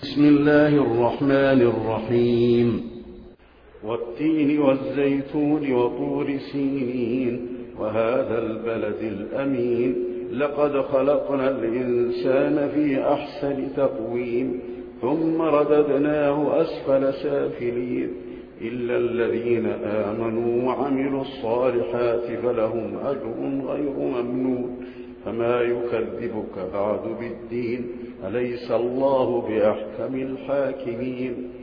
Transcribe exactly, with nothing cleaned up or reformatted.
بسم الله الرحمن الرحيم والتين والزيتون وطور سينين وهذا البلد الأمين لقد خلقنا الإنسان في أحسن تقويم ثم رددناه أسفل سافلين إلا الذين آمنوا وعملوا الصالحات فلهم أجر غير ممنون فما يكذبك بعد بالدين أليس الله بأحكم الحاكمين